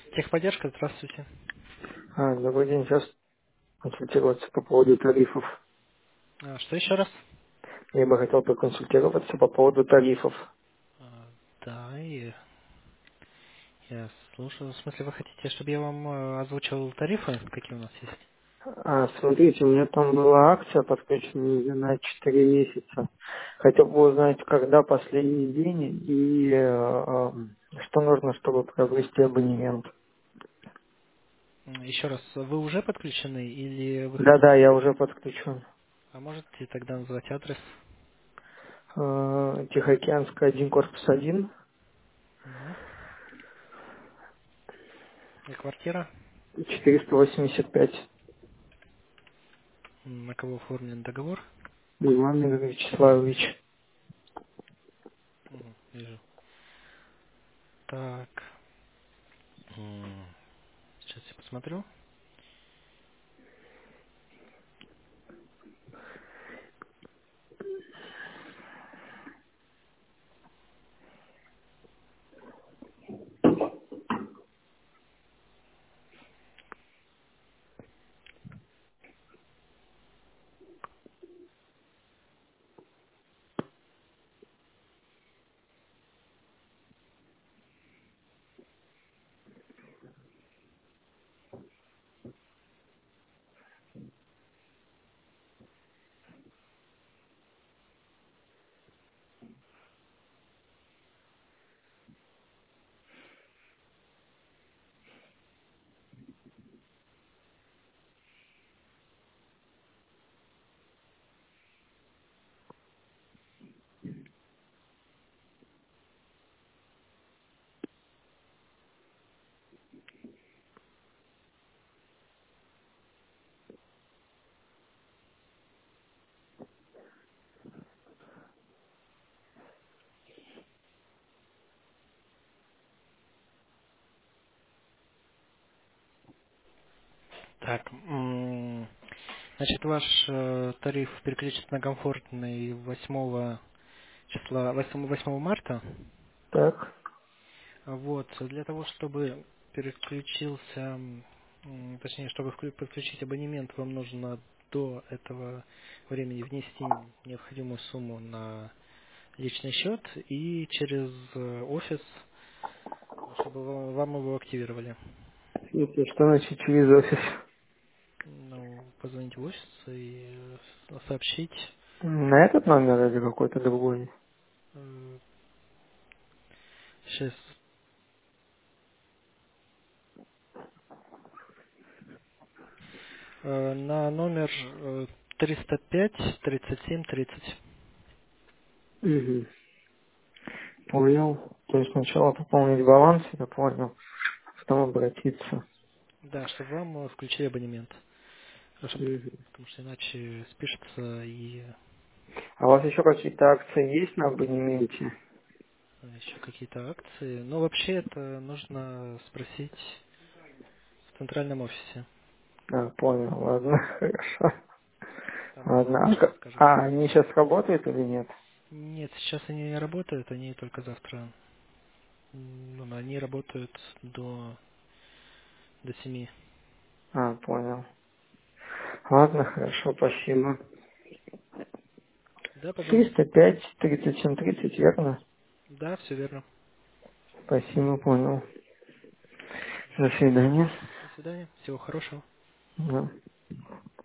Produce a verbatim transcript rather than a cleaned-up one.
Техподдержка, здравствуйте. А, добрый день, сейчас консультироваться по поводу тарифов. А, что еще раз? Я бы хотел проконсультироваться по поводу тарифов. А, да, и я слушаю. В смысле, вы хотите, чтобы я вам э, озвучил тарифы, какие у нас есть? А, смотрите, у меня там была акция, подключена на четыре месяца. Хотел бы узнать, когда последний день и э, э, что нужно, чтобы приобрести абонемент. М, Еще раз, вы уже подключены или вы Да-да, хотите... я уже подключен. А можете тогда назвать адрес? Э, Тихоокеанская один, корпус один, Мгм. И квартира? четыреста восемьдесят пять. М, На кого оформлен договор? Иван Игорь Вячеславович. Мгм, вижу. Так, м, сейчас я посмотрю. Так, м, значит, ваш э, тариф переключится на комфортный восьмого числа, восьмого марта. Так, Вот, для того, чтобы переключился, м, точнее, чтобы вклю- подключить абонемент, вам нужно до этого времени внести необходимую сумму на личный счет и через э, офис, чтобы ва- вам его активировали. если что, значит через офис. Ну, позвонить в офис и э, сообщить. На этот номер или какой-то другой? э, Сейчас э, на номер э, триста пять тридцать семь тридцать. Угу. Понял. То есть сначала пополнить баланс, я понял, потом обратиться. Да, чтобы вам э, включили абонемент. Чтоб- Мгм. Потому что иначе спишется и А у вас еще какие-то акции есть на абонементе? э, еще какие-то акции. Но вообще это нужно спросить в центральном офисе. А, понял, ладно, хорошо. Там вам Ладно, а, лучше ка- скажут. а они сейчас работают или нет? Нет, сейчас они не работают, они только завтра. м, Ну, они работают до, до семи. А, понял. Ладно, хорошо, спасибо. Да, пожалуйста. триста пять тридцать семь тридцать, верно? Да, все верно. Спасибо, понял. До свидания. До свидания. Всего хорошего. Да.